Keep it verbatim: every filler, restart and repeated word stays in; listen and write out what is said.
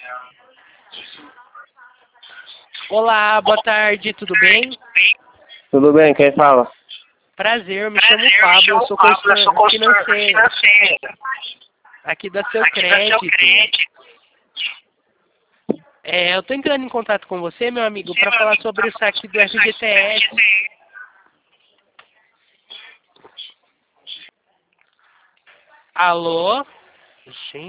Olá, boa tarde, tudo bem? Tudo bem, quem fala? Prazer, eu me chamo Pablo, eu sou consultor financeiro aqui da Seu Crédito. É, eu estou entrando em contato com você, meu amigo, para falar sobre o saque do F G T S. Alô? Gente.